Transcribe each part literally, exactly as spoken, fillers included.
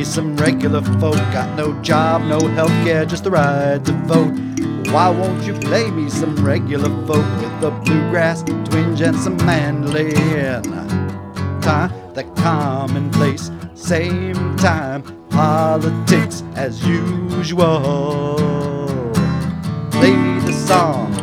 me some regular folk. Got no job, no healthcare, just the right to vote. Why won't you play me some regular folk with the bluegrass twinge and some mandolin? Time, the commonplace, same time, politics as usual. Play me the song.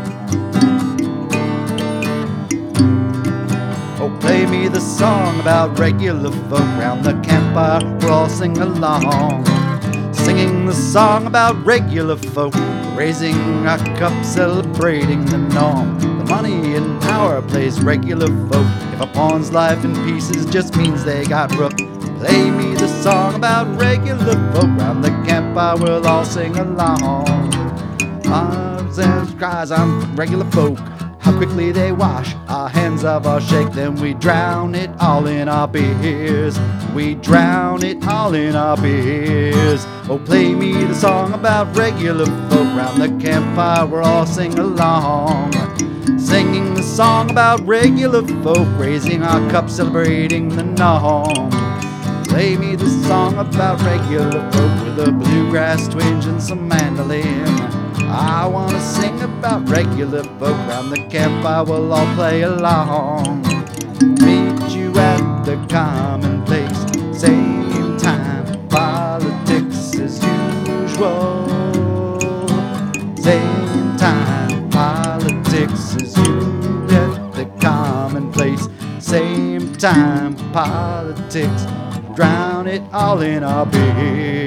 Oh, play me the song about regular folk. Round the campfire we'll all sing along, singing the song about regular folk, raising our cups, celebrating the norm. The money and power plays regular folk. If a pawn's life in pieces just means they got rook, play me the song about regular folk. Round the campfire we'll all sing along. Arms and cries on regular folk, how quickly they wash our hands of our shake. Then we drown it all in our beers. We drown it all in our beers. Oh, play me the song about regular folk. Round the campfire we'll all sing along, singing the song about regular folk, raising our cups, celebrating the norm. Play me the song about regular folk with a bluegrass twinge and some mandolin. I wanna sing about regular folk. Round the campfire we'll all play along. Meet you at the commonplace, same time, politics as usual. Same time, politics as usual. At the commonplace, same time, politics. Drown it all in our beer.